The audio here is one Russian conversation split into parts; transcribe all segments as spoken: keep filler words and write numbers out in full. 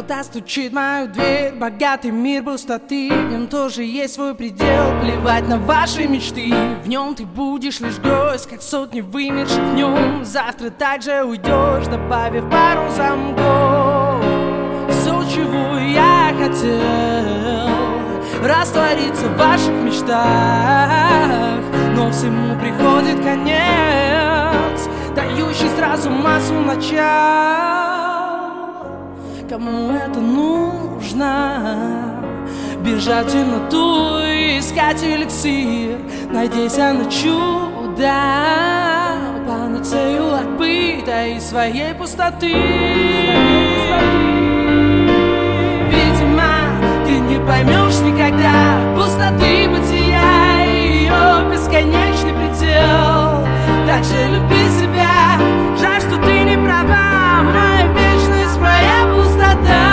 Кто-то стучит в мою дверь, богатый мир пустоты. В нем тоже есть свой предел, плевать на ваши мечты. В нем ты будешь лишь гость, как сотни вымерших в нем. Завтра также уйдешь, добавив пару замков. Все, чего я хотел, раствориться в ваших мечтах. Но всему приходит конец, дающий сразу массу начал. Кому это нужно? Бежать в темноту, искать эликсир, надейся на чудо, панацею от быта и своей пустоты. Видимо, ты не поймешь никогда пустоты бытия и ее бесконечный предел. Так же люби себя, жаль, что ты не права. Моя вечность, моя пустота.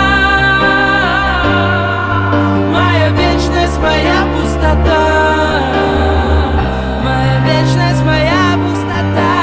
Моя вечность, моя пустота. Моя вечность, моя пустота.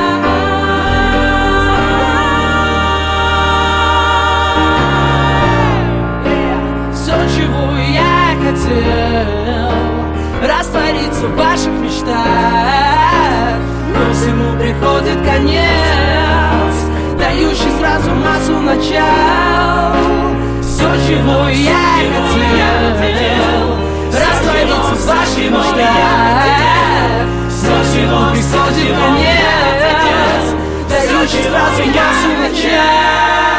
Все, чего я хотел, раствориться в ваших мечтах. Но всему приходит конец, дающий сразу массу начал. Все, чего я хотел, раствориться в ваших мечтах. Все, чего приходит конец, дающий сразу массу начал.